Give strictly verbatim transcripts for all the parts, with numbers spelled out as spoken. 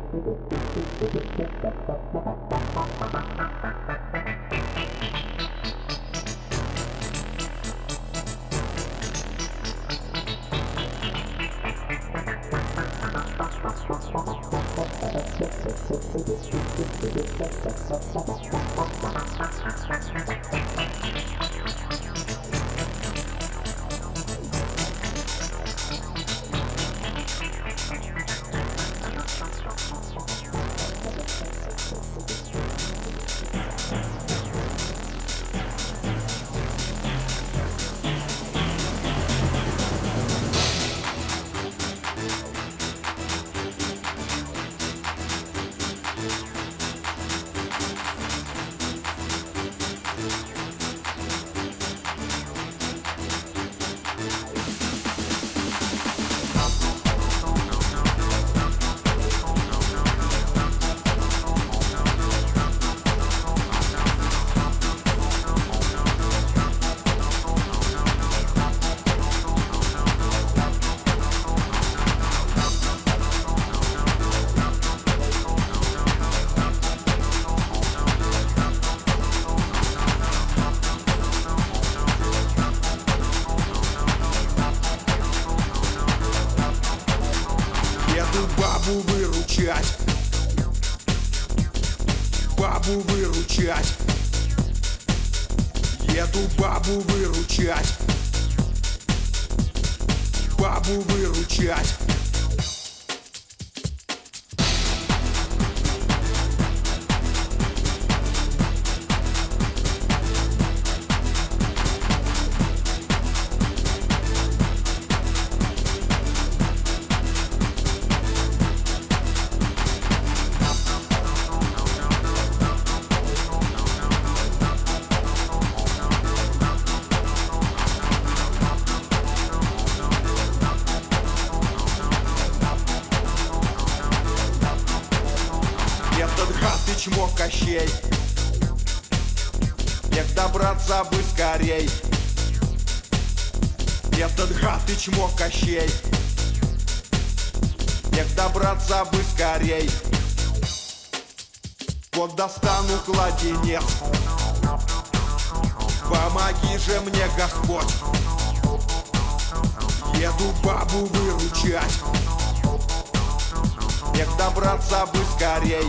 Бабу выручать, бабу выручать, еду бабу выручать, бабу выручать. Чмо Кощей, як добраться бы скорей. Этот гад и чмо Кощей, як добраться бы скорей. Вот достану кладенец, помоги же мне, Господь. Еду бабу выручать, як добраться бы скорей.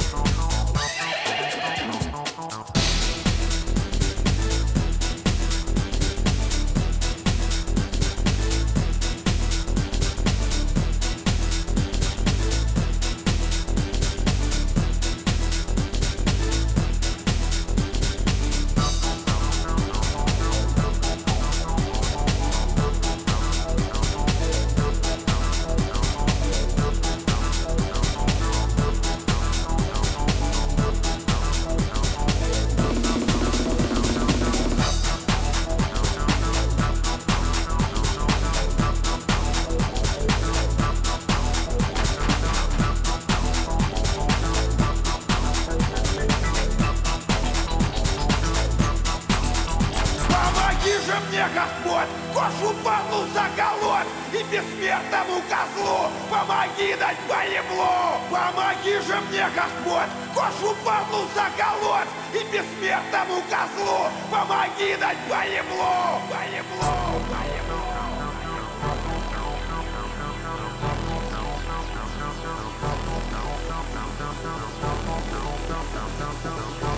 Мне, Господь, кошу падлу заколоть и бессмертному козлу помоги дать по еблу. Помоги же мне, Господь, кошу падлу заколоть и бессмертному козлу помоги дать по еблу, по еблу, по еблу. We'll be right back.